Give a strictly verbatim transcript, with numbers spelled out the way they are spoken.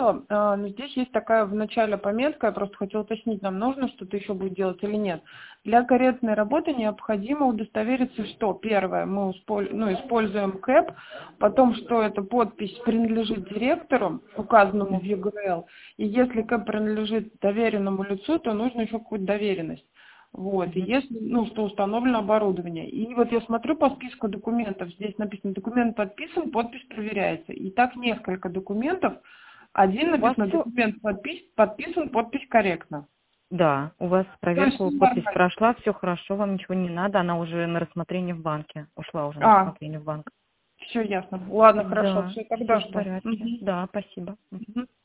работала, а, но здесь есть такая в начале пометка, я просто хотела уточнить, нам нужно что-то еще будет делать или нет. Для корректной работы необходимо удостовериться, что первое, мы успо- ну, используем кэп, потом, что эта подпись принадлежит директору, указанному в ю гэ эл, и если кэп принадлежит доверенному лицу, то нужно еще какую-то доверенность. Вот, и Мгм. если, ну, что установлено оборудование. И вот я смотрю по списку документов, здесь написано, документ подписан, подпись проверяется. И так несколько документов. Один У вас написано, все, документ подпис, подписан, подпись корректна. да, у вас То есть, проверку, ну, подпись нормально. прошла, все хорошо, вам ничего не надо, она уже на рассмотрение в банке, ушла уже на А, рассмотрение в банк. все ясно. Ладно, хорошо, Да, все, тогда все в что? порядке. Мгм. Да, спасибо. Мгм.